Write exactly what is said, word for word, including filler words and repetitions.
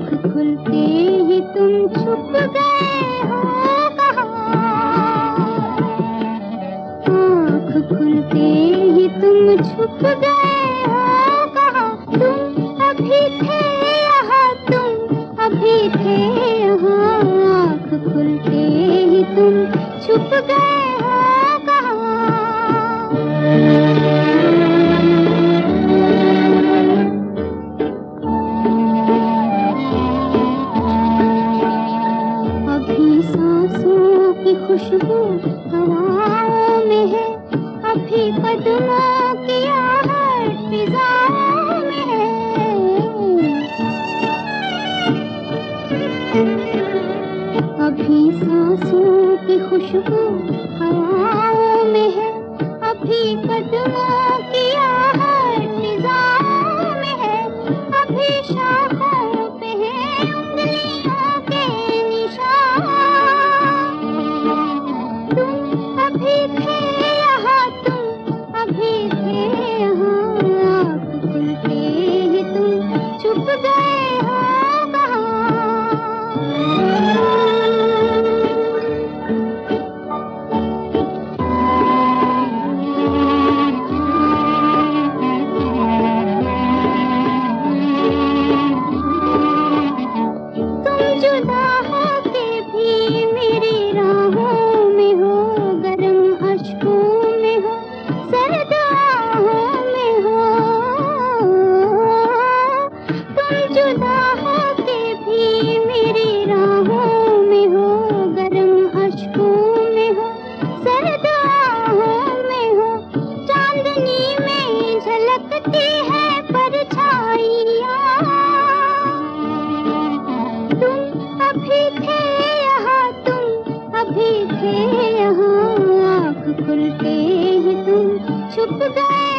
खुलते ही तुम छुप गए हो कहाँ? आँख खुलते ही तुम छुप गए हो कहाँ? तुम अभी थे यहाँ, तुम अभी थे यहाँ। आँख खुलते ही तुम छुप गए हो कहाँ? अभी सांसों की खुशबू हवाओं में है, अभी कदमों की आहट फिजाओं में है। अभी सांसों की खुशबू हवाओं में है, अभी कदमों की आहट फिजाओं में है। अभी शाखों पे है उंगलियों के निशान। तुम अभी थे यहाँ, तुम अभी थे यहाँ। आँख खुलते ही तुम छुप गए हो कहाँ? जुदा होके भी मेरी राहों में हो, गरम अश्कों में हो, सर्द आहों में हो। तुम जुदा होके भी मेरी राहों में हो, गरम अश्कों में हो, सर्द आहों में हो। चांदनी में झलकती है परछाइयाँ। अभी थे यहाँ, तुम अभी थे यहाँ। आँख खुलते ही तुम छुप गए